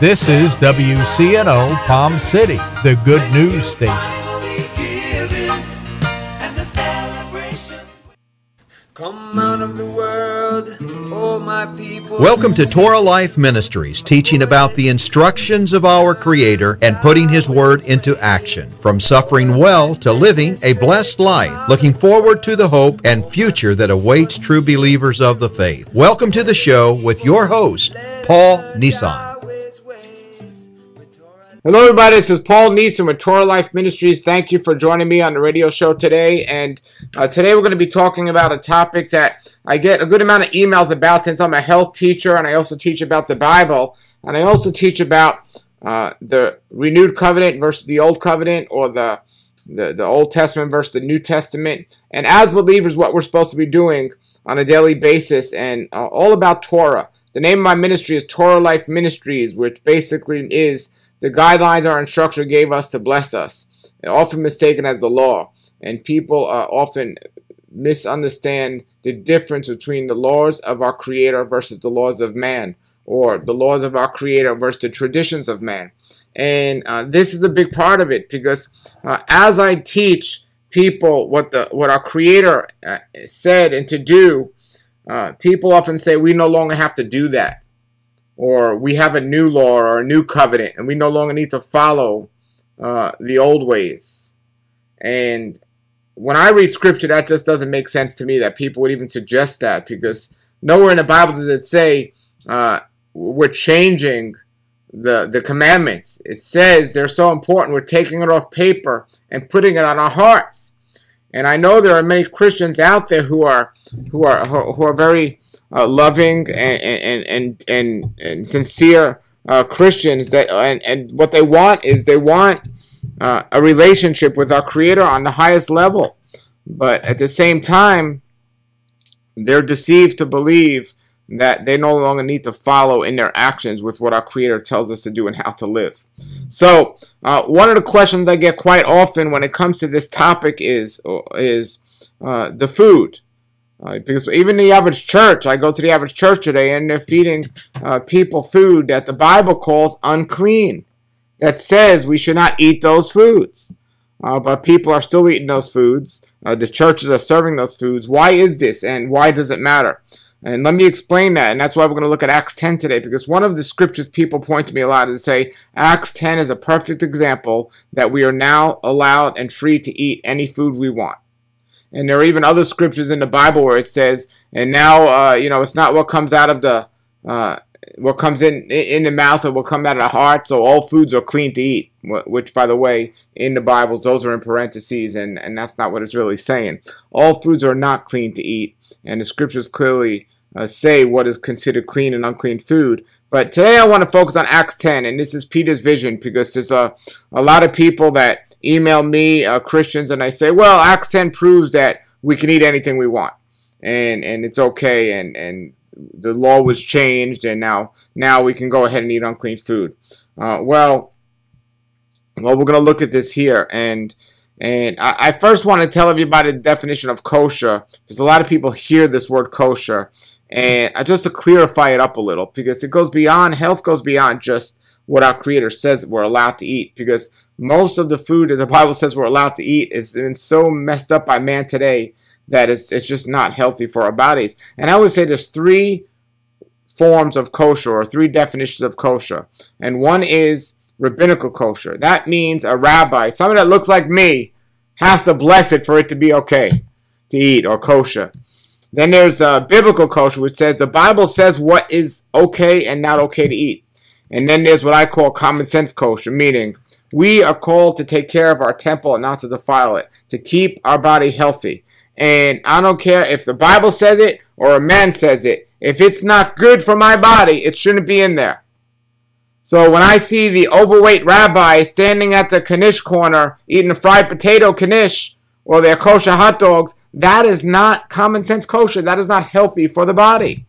This is WCNO Palm City, the good news station. Come out of the world, oh my people. Welcome to Torah Life Ministries, teaching about the instructions of our Creator and putting His Word into action. From suffering well to living a blessed life, looking forward to the hope and future that awaits true believers of the faith. Welcome to the show with your host, Paul Nissan. Hello everybody, this is Paul Neeson with Torah Life Ministries. Thank you for joining me on the radio show today. And today we're going to be talking about a topic that I get a good amount of emails about since I'm a health teacher, and I also teach about the Bible. And I also teach about the renewed covenant versus the old covenant, or the Old Testament versus the New Testament. And as believers, what we're supposed to be doing on a daily basis, and all about Torah. The name of my ministry is Torah Life Ministries, which basically is the guidelines our instructor gave us to bless us, often mistaken as the law. And people often misunderstand the difference between the laws of our Creator versus the laws of man, or the laws of our Creator versus the traditions of man. And this is a big part of it, because as I teach people what our Creator said and to do, people often say we no longer have to do that. Or we have a new law or a new covenant, and we no longer need to follow the old ways. And when I read scripture, that just doesn't make sense to me, that people would even suggest that, because nowhere in the Bible does it say we're changing the commandments. It says they're so important, we're taking it off paper and putting it on our hearts. And I know there are many Christians out there who are very loving and sincere Christians, and what they want is a relationship with our Creator on the highest level. But at the same time, they're deceived to believe that they no longer need to follow in their actions with what our Creator tells us to do and how to live. So one of the questions I get quite often when it comes to this topic is the food. Because even the average church, I go to the average church today, and they're feeding people food that the Bible calls unclean, that says we should not eat those foods. But people are still eating those foods. The churches are serving those foods. Why is this, and why does it matter? And let me explain that, and that's why we're going to look at Acts 10 today, because one of the scriptures people point to me a lot and say Acts 10 is a perfect example that we are now allowed and free to eat any food we want. And there are even other scriptures in the Bible where it says, and now, it's not what comes out of what comes in the mouth, or what comes out of the heart, so all foods are clean to eat, which, by the way, in the Bibles, those are in parentheses, and that's not what it's really saying. All foods are not clean to eat, and the scriptures clearly say what is considered clean and unclean food. But today I want to focus on Acts 10, and this is Peter's vision, because there's a lot of people that email me, Christians, and I say, well, Acts 10 proves that we can eat anything we want, and it's okay, and the law was changed, and now we can go ahead and eat unclean food. Well, we're going to look at this here, and I first want to tell everybody the definition of kosher, because a lot of people hear this word kosher, and just to clarify it up a little, because it goes beyond, health goes beyond just what our Creator says we're allowed to eat, because most of the food that the Bible says we're allowed to eat has been so messed up by man today that it's just not healthy for our bodies. And I would say there's three forms of kosher, or three definitions of kosher. And one is rabbinical kosher. That means a rabbi, someone that looks like me, has to bless it for it to be okay to eat, or kosher. Then there's biblical kosher, which says the Bible says what is okay and not okay to eat. And then there's what I call common sense kosher, meaning we are called to take care of our temple and not to defile it, to keep our body healthy. And I don't care if the Bible says it or a man says it. If it's not good for my body, it shouldn't be in there. So when I see the overweight rabbi standing at the knish corner eating a fried potato knish, or their kosher hot dogs, that is not common sense kosher. That is not healthy for the body.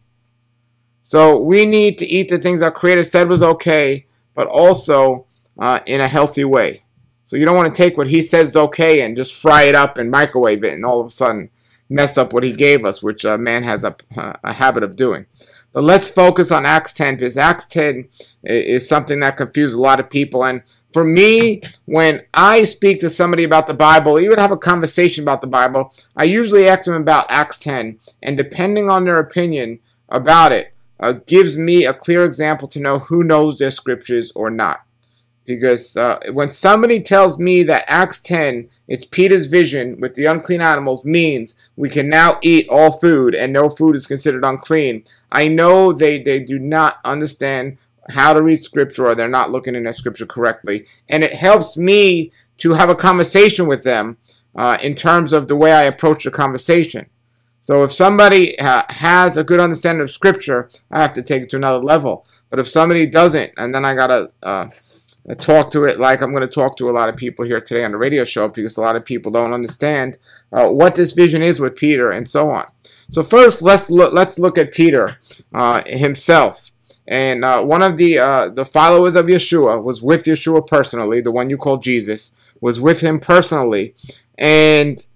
So we need to eat the things our Creator said was okay, but also in a healthy way. So you don't want to take what He says is okay and just fry it up and microwave it and all of a sudden mess up what He gave us, which man has a habit of doing. But let's focus on Acts 10, because Acts 10 is something that confuses a lot of people. And for me, when I speak to somebody about the Bible, even have a conversation about the Bible, I usually ask them about Acts 10. And depending on their opinion about it, gives me a clear example to know who knows their scriptures or not. Because when somebody tells me that Acts 10, it's Peter's vision with the unclean animals, means we can now eat all food and no food is considered unclean, I know they do not understand how to read scripture, or they're not looking in their scripture correctly. And it helps me to have a conversation with them in terms of the way I approach the conversation. So if somebody has a good understanding of scripture, I have to take it to another level. But if somebody doesn't, and then I got to talk to it like I'm going to talk to a lot of people here today on the radio show, because a lot of people don't understand what this vision is with Peter and so on. So first, let's look at Peter himself. And one of the followers of Yeshua was with Yeshua personally. The one you call Jesus was with him personally, and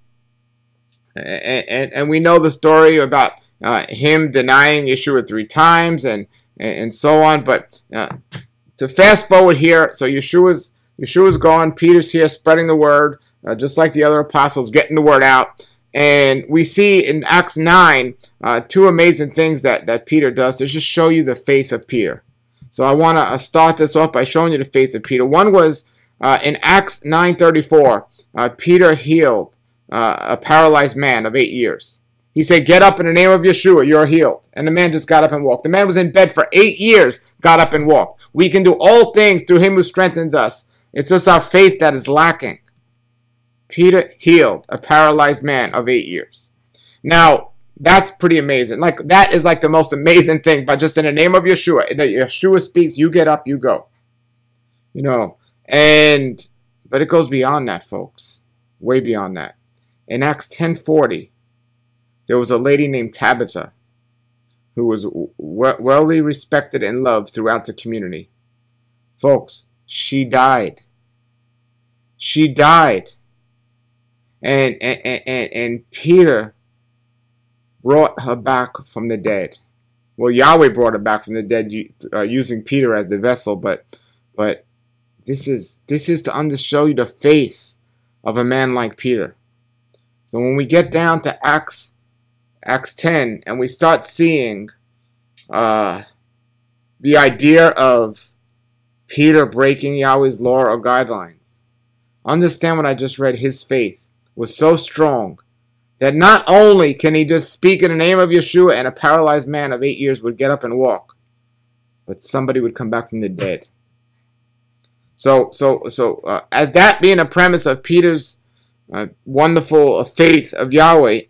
we know the story about him denying Yeshua 3 times and so on. But to fast forward here, so Yeshua's gone, Peter's here spreading the word, just like the other apostles, getting the word out. And we see in Acts 9 2 amazing things that Peter does to just show you the faith of Peter. So I want to start this off by showing you the faith of Peter. One was in Acts 9:34, Peter healed a paralyzed man of 8 years. He said, "Get up in the name of Yeshua, you're healed." And the man just got up and walked. The man was in bed for 8 years, got up and walked. We can do all things through him who strengthens us. It's just our faith that is lacking. Peter healed a paralyzed man of 8 years. Now, that's pretty amazing. Like, that is like the most amazing thing. But just in the name of Yeshua, that Yeshua speaks, you get up, you go. You know, but it goes beyond that, folks. Way beyond that. In Acts 10:40, there was a lady named Tabitha who was well respected and loved throughout the community. Folks, she died. She died. And Peter brought her back from the dead. Well, Yahweh brought her back from the dead using Peter as the vessel, but this is to show you the faith of a man like Peter. So when we get down to Acts 10 and we start seeing the idea of Peter breaking Yahweh's law or guidelines, understand what I just read. His faith was so strong that not only can he just speak in the name of Yeshua and a paralyzed man of 8 years would get up and walk, but somebody would come back from the dead. So as that being a premise of Peter's wonderful faith of Yahweh,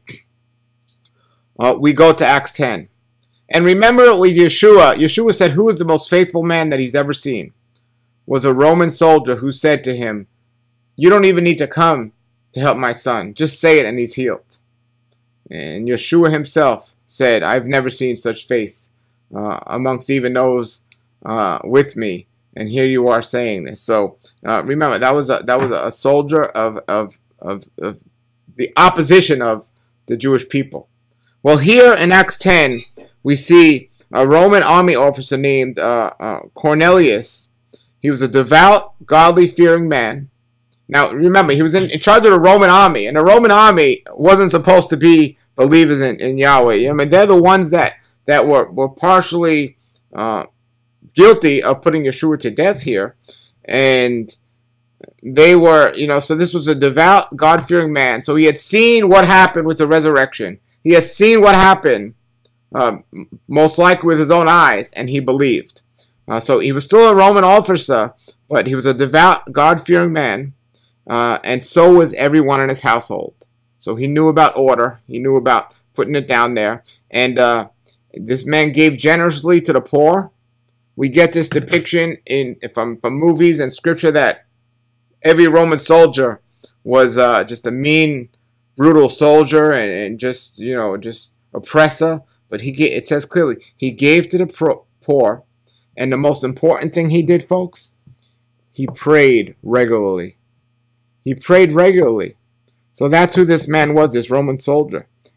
we go to Acts 10. And remember with Yeshua said, who is the most faithful man that he's ever seen? Was a Roman soldier who said to him, you don't even need to come to help my son. Just say it and he's healed. And Yeshua himself said, I've never seen such faith amongst even those with me. And here you are saying this. So remember, that was a soldier of the opposition of the Jewish people. Well, here in Acts 10, we see a Roman army officer named Cornelius. He was a devout, godly-fearing man. Now, remember, he was in charge of the Roman army, and the Roman army wasn't supposed to be believers in Yahweh. I mean, they're the ones that were partially guilty of putting Yeshua to death here, and they were, so this was a devout, God-fearing man. So he had seen what happened with the resurrection. He has seen what happened, most likely with his own eyes, and he believed. So he was still a Roman officer, but he was a devout, God-fearing man, and so was everyone in his household. So he knew about order. He knew about putting it down there. And this man gave generously to the poor. We get this depiction from movies and scripture that every Roman soldier was just a mean, brutal soldier and just oppressor. But it says clearly, he gave to the poor. And the most important thing he did, folks, he prayed regularly. He prayed regularly. So that's who this man was, this Roman soldier.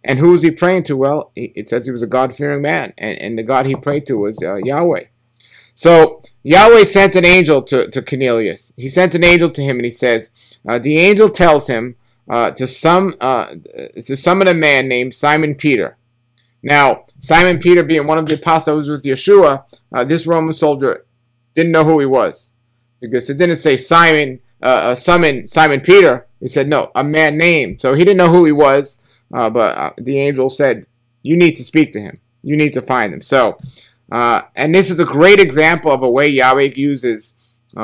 And who was he praying to? Well, it says he was a God-fearing man, and the God he prayed to was Yahweh. So Yahweh sent an angel to Cornelius. He sent an angel to him, and he says, the angel tells him to summon a man named Simon Peter. Now, Simon Peter being one of the apostles with Yeshua, this Roman soldier didn't know who he was, because it didn't say summon Simon Peter. It said, no, a man named. So he didn't know who he was, but the angel said, you need to speak to him. You need to find him. So, and this is a great example of a way Yahweh uses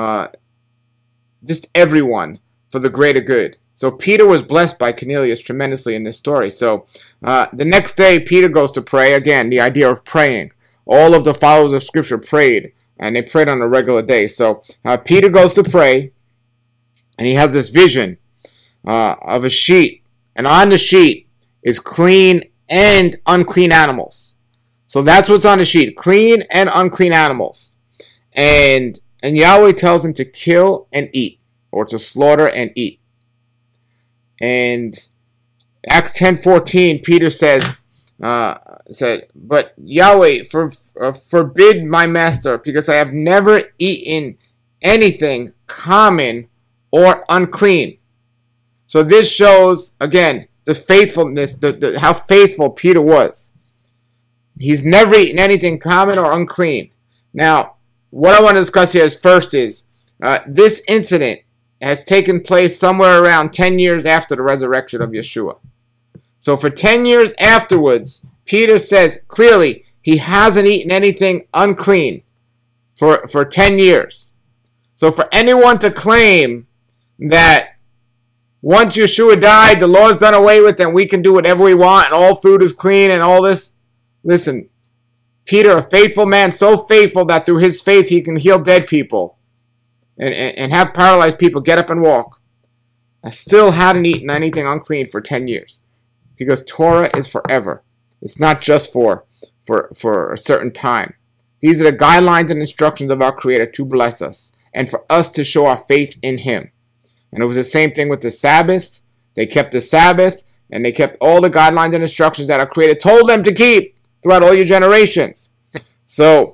just everyone for the greater good. So Peter was blessed by Cornelius tremendously in this story. So the next day, Peter goes to pray. Again, the idea of praying. All of the followers of Scripture prayed, and they prayed on a regular day. So Peter goes to pray, and he has this vision of a sheet. And on the sheet is clean and unclean animals. So that's what's on the sheet, clean and unclean animals. And Yahweh tells him to kill and eat, or to slaughter and eat. And Acts 10:14, Peter said, but Yahweh, forbid my master, because I have never eaten anything common or unclean. So this shows, again, the faithfulness, how faithful Peter was. He's never eaten anything common or unclean. Now, what I want to discuss here first is this incident has taken place somewhere around 10 years after the resurrection of Yeshua. So for 10 years afterwards, Peter says clearly he hasn't eaten anything unclean for 10 years. So for anyone to claim that once Yeshua died, the law's done away with, and we can do whatever we want, and all food is clean and all this, listen, Peter, a faithful man, so faithful that through his faith he can heal dead people and have paralyzed people get up and walk. I still hadn't eaten anything unclean for 10 years. Because Torah is forever. It's not just for a certain time. These are the guidelines and instructions of our Creator to bless us, and for us to show our faith in Him. And it was the same thing with the Sabbath. They kept the Sabbath, and they kept all the guidelines and instructions that our Creator told them to keep throughout all your generations. So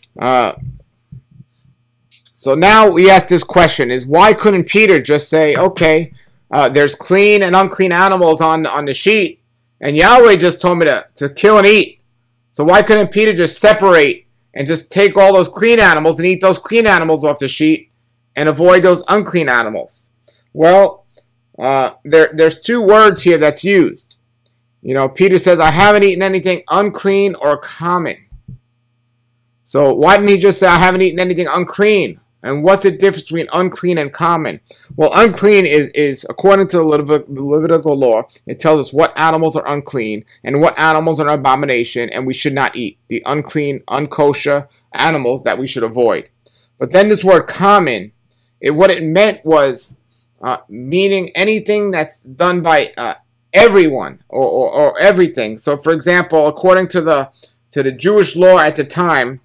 now we ask this question, is why couldn't Peter just say, okay, there's clean and unclean animals on the sheet, and Yahweh just told me to kill and eat. So why couldn't Peter just separate and just take all those clean animals and eat those clean animals off the sheet and avoid those unclean animals? Well, there's two words here that's used. You know, Peter says, I haven't eaten anything unclean or common. So why didn't he just say, I haven't eaten anything unclean? And what's the difference between unclean and common? Well, unclean is according to the Levitical law, it tells us what animals are unclean and what animals are an abomination and we should not eat. The unclean, unkosher animals that we should avoid. But then this word common, what it meant was meaning anything that's done by everyone or everything. So, for example, according to the Jewish law at the time,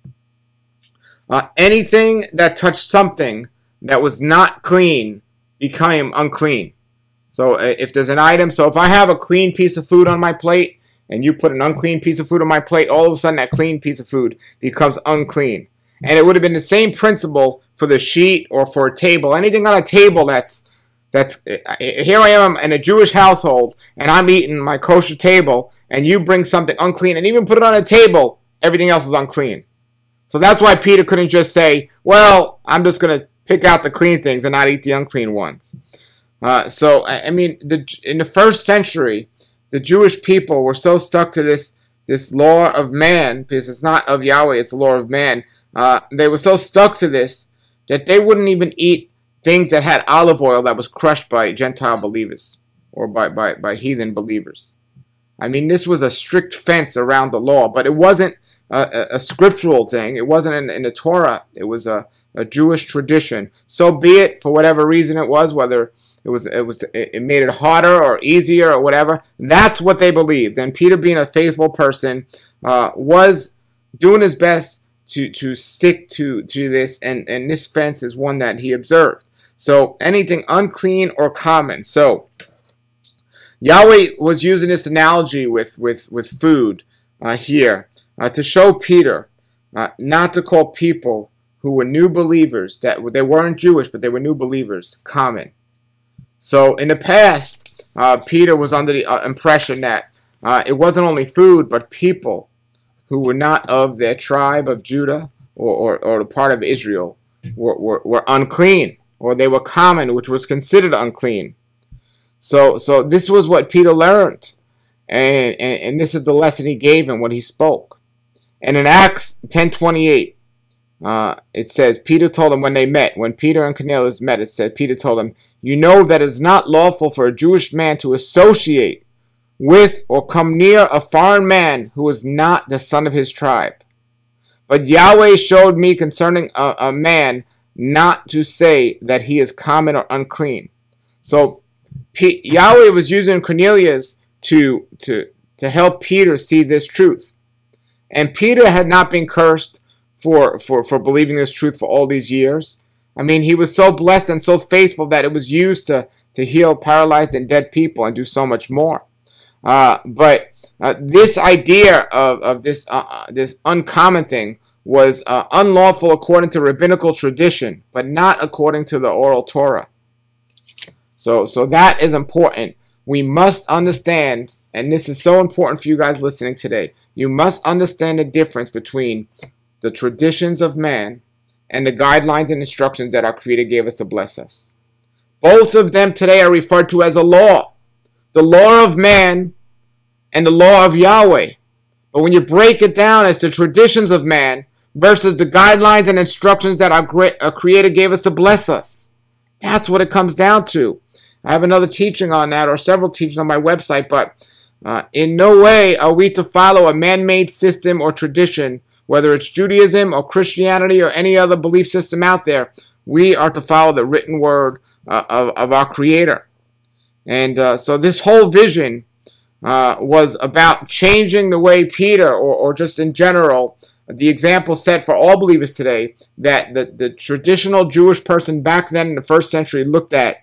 anything that touched something that was not clean became unclean. So if there's an item, so if I have a clean piece of food on my plate and you put an unclean piece of food on my plate, all of a sudden that clean piece of food becomes unclean. And it would have been the same principle for the sheet or for a table. Anything on a table that's here I am in a Jewish household and I'm eating my kosher table and you bring something unclean and even put it on a table, everything else is unclean. So that's why Peter couldn't just say, well, I'm just going to pick out the clean things and not eat the unclean ones. So, I mean, in the first century, the Jewish people were so stuck to this law of man, because it's not of Yahweh, it's the law of man. They were so stuck to this that they wouldn't even eat things that had olive oil that was crushed by Gentile believers or by heathen believers. I mean, this was a strict fence around the law, but it wasn't a scriptural thing. It wasn't in the Torah. It was a Jewish tradition. So be it, for whatever reason it was, whether it made it harder or easier or whatever. That's what they believed. And Peter, being a faithful person, was doing his best to stick to this, and this fence is one that he observed. So anything unclean or common. So Yahweh was using this analogy with food here to show Peter not to call people who were new believers, that they weren't Jewish, but they were new believers, common. So in the past, Peter was under the impression that it wasn't only food, but people who were not of their tribe of Judah or the part of Israel were unclean, or they were common, which was considered unclean. So this was what Peter learned, and this is the lesson he gave him when he spoke. And in Acts 10:28, it says, Peter told them when they met, when Peter and Cornelius met, it said, Peter told them, "You know that it is not lawful for a Jewish man to associate with or come near a foreign man who is not the son of his tribe. But Yahweh showed me concerning a man not to say that he is common or unclean." So Yahweh was using Cornelius to help Peter see this truth. And Peter had not been cursed for believing this truth for all these years. I mean, he was so blessed and so faithful that it was used to heal paralyzed and dead people and do so much more. But this idea of this uncommon thing was unlawful according to rabbinical tradition, but not according to the oral Torah. So that is important. We must understand, and this is so important for you guys listening today, you must understand the difference between the traditions of man and the guidelines and instructions that our Creator gave us to bless us. Both of them today are referred to as a law. The law of man and the law of Yahweh. But when you break it down as the traditions of man versus the guidelines and instructions that our Creator gave us to bless us, that's what it comes down to. I have another teaching on that, or several teachings on my website, but in no way are we to follow a man-made system or tradition, whether it's Judaism or Christianity or any other belief system out there. We are to follow the written word of our Creator. And so this whole vision was about changing the way Peter, or just in general, the example set for all believers today, that the traditional Jewish person back then in the first century looked at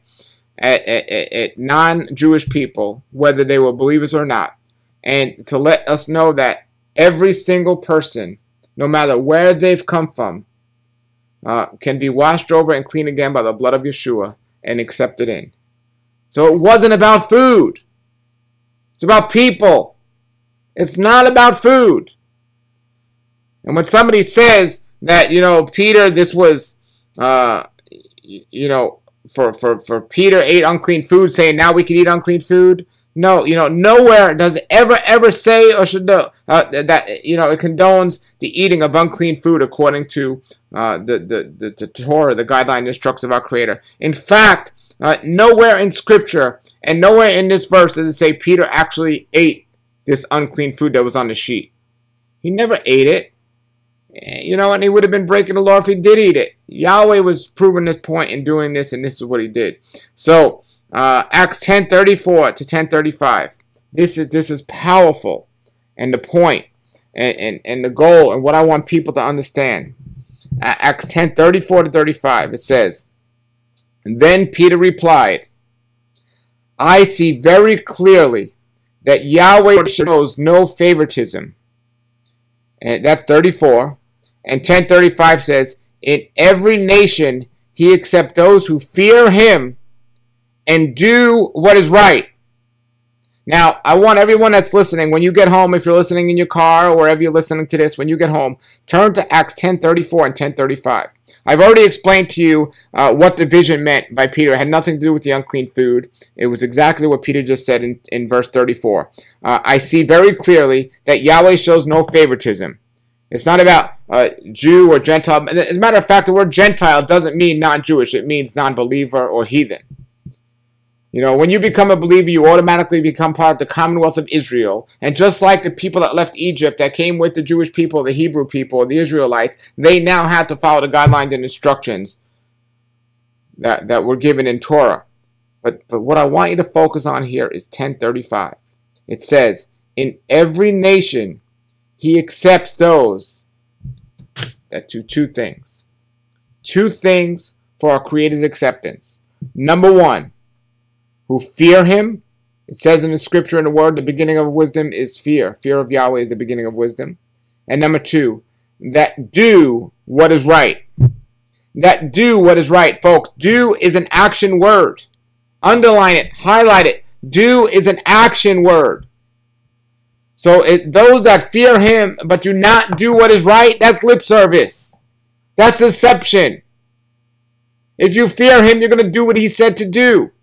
non-Jewish people, whether they were believers or not, and to let us know that every single person, no matter where they've come from, can be washed over and clean again by the blood of Yeshua and accepted in. So it wasn't about food. It's about people. It's not about food. And when somebody says that, Peter, this was, for Peter ate unclean food, saying now we can eat unclean food. No, nowhere does it ever say or should know that it condones the eating of unclean food according to the Torah, the guideline instructions of our Creator. In fact, nowhere in Scripture and nowhere in this verse does it say Peter actually ate this unclean food that was on the sheet. He never ate it. And he would have been breaking the law if he did eat it. Yahweh was proving this point in doing this, and this is what he did. So, Acts 10:34 to 10:35. This is powerful, and the point, and the goal, and what I want people to understand. Acts 10:34 to 35. It says, "And then Peter replied, I see very clearly that Yahweh shows no favoritism." And that's 34. And 10:35 says, "In every nation he accepts those who fear him and do what is right." Now, I want everyone that's listening, when you get home, if you're listening in your car or wherever you're listening to this, when you get home, turn to Acts 10:34 and 10:35. I've already explained to you what the vision meant by Peter. It had nothing to do with the unclean food. It was exactly what Peter just said in verse 34. "I see very clearly that Yahweh shows no favoritism." It's not about Jew or Gentile. As a matter of fact, the word Gentile doesn't mean non-Jewish. It means non-believer or heathen. When you become a believer, you automatically become part of the Commonwealth of Israel. And just like the people that left Egypt, that came with the Jewish people, the Hebrew people, the Israelites, they now had to follow the guidelines and instructions that were given in Torah. But what I want you to focus on here is 10:35. It says, "In every nation he accepts those that do two things." Two things for our Creator's acceptance. Number one, who fear him It says in the scripture and the word, the beginning of wisdom is fear. Fear of Yahweh is the beginning of wisdom. And number 2, that do what is right. That do what is right. Folks, do is an action word. Underline it, highlight it. Do is an action word. So those that fear him but do not do what is right, that's lip service. That's deception. If you fear him, you're going to do what he said to do.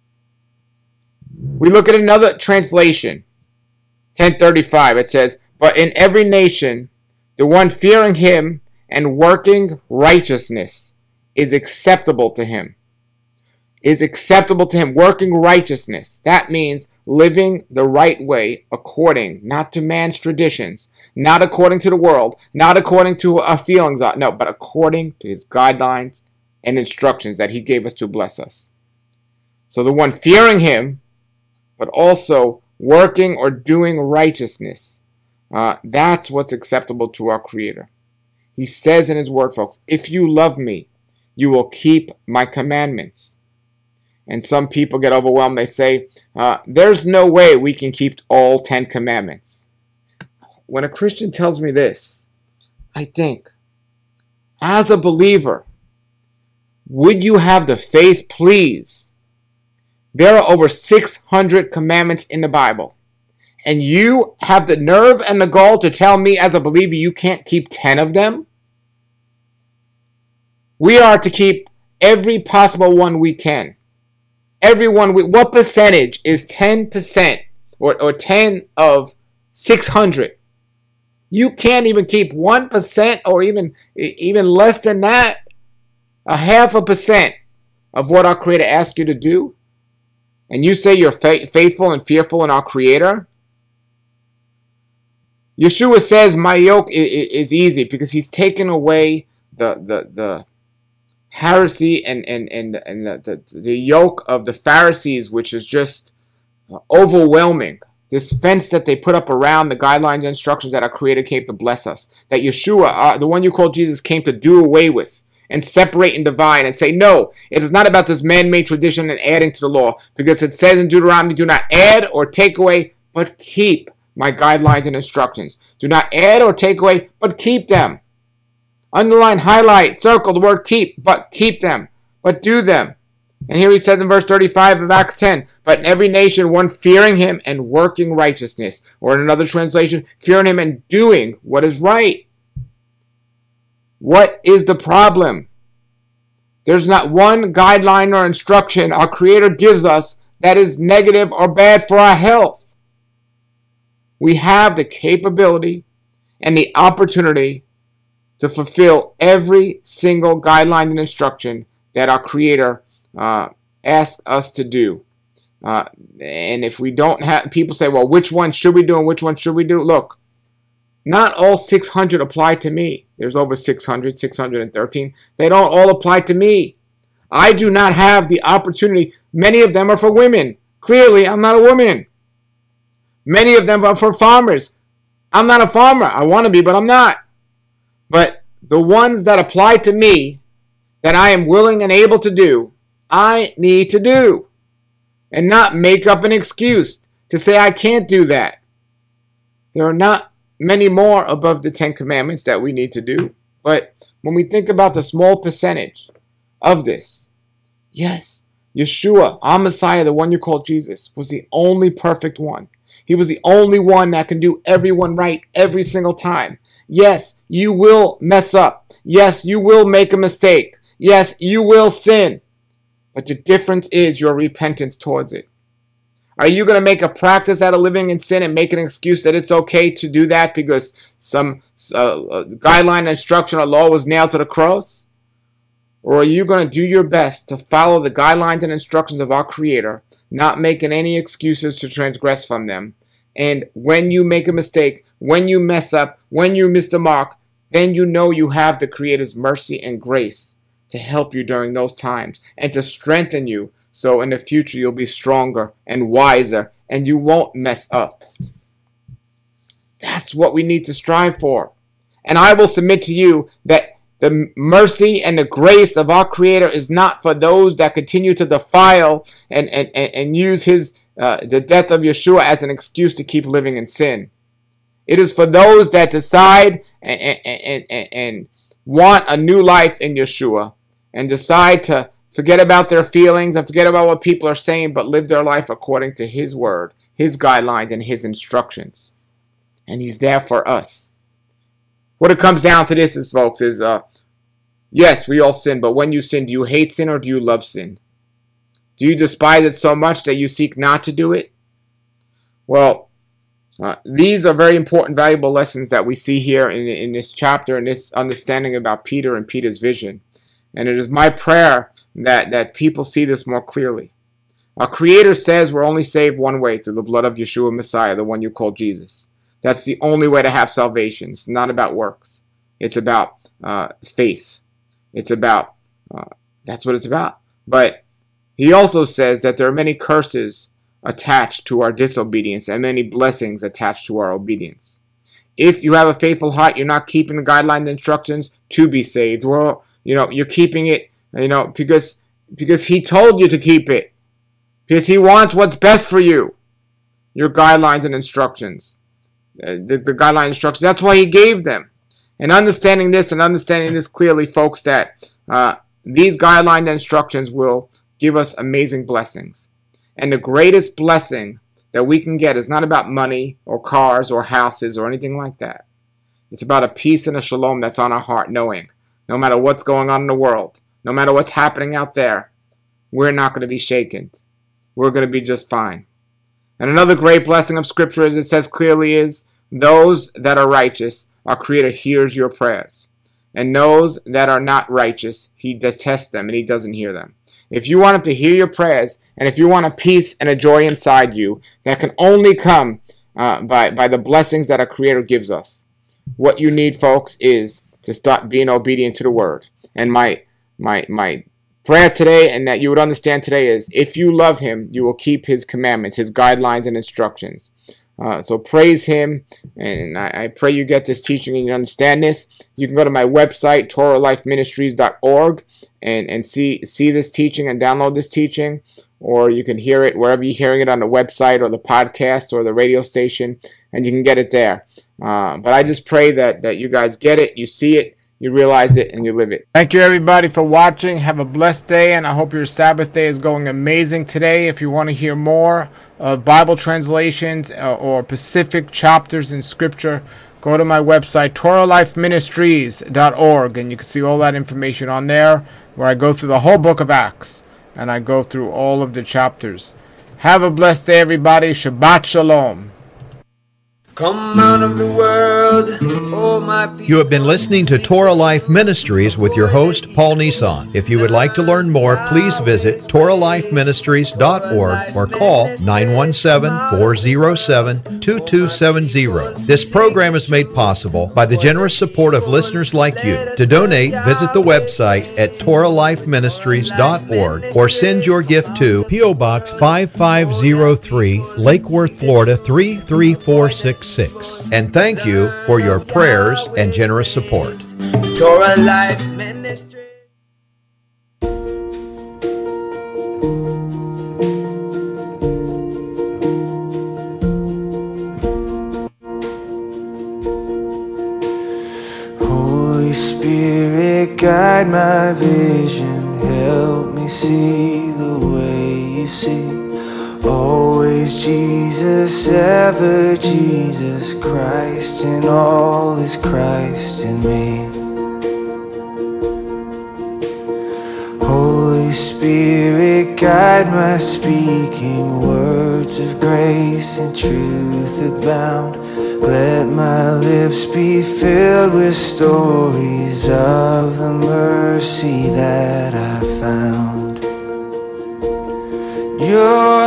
We look at another translation, 1035. It says, but in every nation, the one fearing him and working righteousness is acceptable to him. Is acceptable to him. Working righteousness. That means living the right way according, not to man's traditions, not according to the world, not according to our feelings, no, but according to his guidelines and instructions that he gave us to bless us. So the one fearing him, but also working or doing righteousness, that's what's acceptable to our Creator. He says in his word, folks, if you love me, you will keep my commandments. And some people get overwhelmed. They say, there's no way we can keep all 10 commandments. When a Christian tells me this, I think, as a believer, would you have the faith, please? There are over 600 commandments in the Bible. And you have the nerve and the gall to tell me as a believer you can't keep 10 of them? We are to keep every possible one we can. Everyone, what percentage is 10% or 10 of 600? You can't even keep 1% or even less than that, a 0.5% of what our Creator asks you to do. And you say you're faithful and fearful in our Creator? Yeshua says my yoke is easy because he's taken away the heresy and the yoke of the Pharisees, which is just overwhelming. This fence that they put up around the guidelines and instructions that our Creator came to bless us, that Yeshua, the one you call Jesus, came to do away with and separate and divide and say, no, it is not about this man-made tradition and adding to the law, because it says in Deuteronomy, do not add or take away, but keep my guidelines and instructions. Do not add or take away, but keep them. Underline, highlight, circle the word keep, but keep them, but do them. And here he says in verse 35 of Acts 10, but in every nation one fearing him and working righteousness. Or in another translation, fearing him and doing what is right. What is the problem? There's not one guideline or instruction our Creator gives us that is negative or bad for our health. We have the capability and the opportunity to fulfill every single guideline and instruction that our Creator asks us to do. And if we don't have, people say, well, which one should we do and which one should we do? Look, not all 600 apply to me. There's over 600, 613. They don't all apply to me. I do not have the opportunity. Many of them are for women. Clearly, I'm not a woman. Many of them are for farmers. I'm not a farmer. I want to be, but I'm not. But the ones that apply to me, that I am willing and able to do, I need to do. And not make up an excuse to say I can't do that. There are not many more above the 10 commandments that we need to do. But when we think about the small percentage of this, yes, Yeshua, our Messiah, the one you call Jesus, was the only perfect one. He was the only one that can do everyone right every single time. Yes, you will mess up. Yes, you will make a mistake. Yes, you will sin. But the difference is your repentance towards it. Are you going to make a practice out of living in sin and make an excuse that it's okay to do that because some guideline, instruction, or law was nailed to the cross? Or are you going to do your best to follow the guidelines and instructions of our Creator, not making any excuses to transgress from them? And when you make a mistake, when you mess up, when you miss the mark, then you know you have the Creator's mercy and grace to help you during those times and to strengthen you, so in the future you'll be stronger and wiser and you won't mess up. That's what we need to strive for. And I will submit to you that the mercy and the grace of our Creator is not for those that continue to defile and use His the death of Yeshua as an excuse to keep living in sin. It is for those that decide and want a new life in Yeshua and decide to forget about their feelings and forget about what people are saying, but live their life according to His word, His guidelines, and His instructions. And He's there for us. What it comes down to this is, folks, is yes, we all sin, but when you sin, do you hate sin or do you love sin? Do you despise it so much that you seek not to do it? Well, these are very important, valuable lessons that we see here in this chapter and this understanding about Peter and Peter's vision. And it is my prayer that people see this more clearly. Our Creator says we're only saved one way, through the blood of Yeshua Messiah, the one you call Jesus. That's the only way to have salvation. It's not about works. It's about faith. It's about, that's what it's about. But He also says that there are many curses attached to our disobedience and many blessings attached to our obedience. If you have a faithful heart, you're not keeping the guidelines and instructions to be saved. Well, you're keeping it, because He told you to keep it. Because He wants what's best for you. Your guidelines and instructions. The guideline instructions. That's why He gave them. And understanding this clearly, folks, that these guidelines and instructions will give us amazing blessings. And the greatest blessing that we can get is not about money or cars or houses or anything like that. It's about a peace and a shalom that's on our heart, knowing no matter what's going on in the world, no matter what's happening out there, we're not going to be shaken. We're going to be just fine. And another great blessing of Scripture, as it says clearly, is those that are righteous, our Creator hears your prayers. And those that are not righteous, He detests them and He doesn't hear them. If you want Him to hear your prayers, and if you want a peace and a joy inside you that can only come by the blessings that our Creator gives us, what you need, folks, is to start being obedient to the Word. And my prayer today, and that you would understand today, is if you love Him, you will keep His commandments, His guidelines and instructions. So praise Him, and I pray you get this teaching and you understand this. You can go to my website, TorahLifeMinistries.org, and see this teaching and download this teaching, or you can hear it wherever you're hearing it, on the website or the podcast or the radio station, and you can get it there. But I just pray that you guys get it, you see it, you realize it, and you live it. Thank you, everybody, for watching. Have a blessed day, and I hope your Sabbath day is going amazing today. If you want to hear more of Bible translations or specific chapters in Scripture, go to my website, TorahLifeMinistries.org, and you can see all that information on there, where I go through the whole book of Acts, and I go through all of the chapters. Have a blessed day, everybody. Shabbat Shalom. Come out of the world, oh my people. You have been listening to Torah Life Ministries with your host, Paul Nissan. If you would like to learn more, please visit TorahLifeMinistries.org or call 917-407-2270. This program is made possible by the generous support of listeners like you. To donate, visit the website at TorahLifeMinistries.org or send your gift to P.O. Box 5503, Lake Worth, Florida 33466. And thank you for your prayers and generous support. Torah Life Ministry. Holy Spirit, guide my vision, help me see the way you see. Always Jesus, ever Jesus Christ, and all is Christ in me. Holy Spirit, guide my speaking, words of grace and truth abound. Let my lips be filled with stories of the mercy that I found. Your